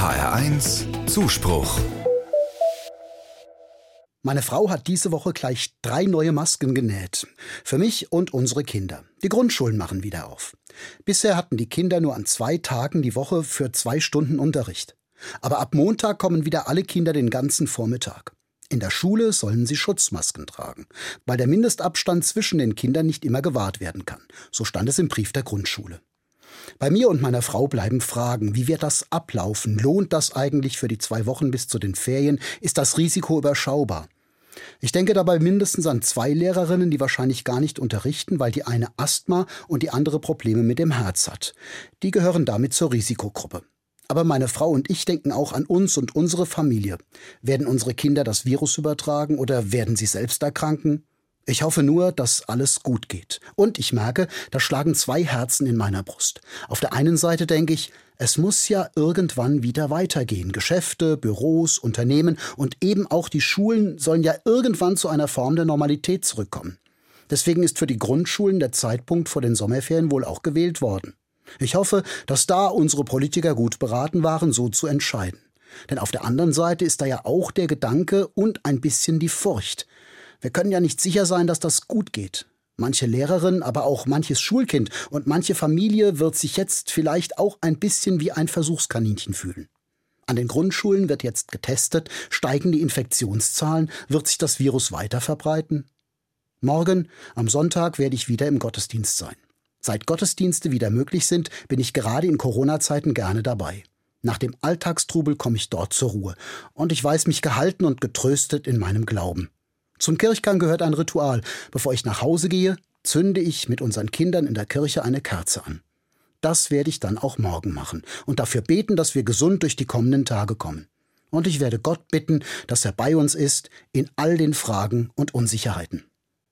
HR1 Zuspruch. Meine Frau hat diese Woche gleich 3 neue Masken genäht. Für mich und unsere Kinder. Die Grundschulen machen wieder auf. Bisher hatten die Kinder nur an 2 Tagen die Woche für 2 Stunden Unterricht. Aber ab Montag kommen wieder alle Kinder den ganzen Vormittag. In der Schule sollen sie Schutzmasken tragen, weil der Mindestabstand zwischen den Kindern nicht immer gewahrt werden kann. So stand es im Brief der Grundschule. Bei mir und meiner Frau bleiben Fragen. Wie wird das ablaufen? Lohnt das eigentlich für die 2 Wochen bis zu den Ferien? Ist das Risiko überschaubar? Ich denke dabei mindestens an 2 Lehrerinnen, die wahrscheinlich gar nicht unterrichten, weil die eine Asthma und die andere Probleme mit dem Herz hat. Die gehören damit zur Risikogruppe. Aber meine Frau und ich denken auch an uns und unsere Familie. Werden unsere Kinder das Virus übertragen oder werden sie selbst erkranken? Ich hoffe nur, dass alles gut geht. Und ich merke, da schlagen 2 Herzen in meiner Brust. Auf der einen Seite denke ich, es muss ja irgendwann wieder weitergehen. Geschäfte, Büros, Unternehmen und eben auch die Schulen sollen ja irgendwann zu einer Form der Normalität zurückkommen. Deswegen ist für die Grundschulen der Zeitpunkt vor den Sommerferien wohl auch gewählt worden. Ich hoffe, dass da unsere Politiker gut beraten waren, so zu entscheiden. Denn auf der anderen Seite ist da ja auch der Gedanke und ein bisschen die Furcht. Wir können ja nicht sicher sein, dass das gut geht. Manche Lehrerin, aber auch manches Schulkind und manche Familie wird sich jetzt vielleicht auch ein bisschen wie ein Versuchskaninchen fühlen. An den Grundschulen wird jetzt getestet, steigen die Infektionszahlen, wird sich das Virus weiter verbreiten? Morgen, am Sonntag, werde ich wieder im Gottesdienst sein. Seit Gottesdienste wieder möglich sind, bin ich gerade in Corona-Zeiten gerne dabei. Nach dem Alltagstrubel komme ich dort zur Ruhe und ich weiß mich gehalten und getröstet in meinem Glauben. Zum Kirchgang gehört ein Ritual. Bevor ich nach Hause gehe, zünde ich mit unseren Kindern in der Kirche eine Kerze an. Das werde ich dann auch morgen machen und dafür beten, dass wir gesund durch die kommenden Tage kommen. Und ich werde Gott bitten, dass er bei uns ist in all den Fragen und Unsicherheiten.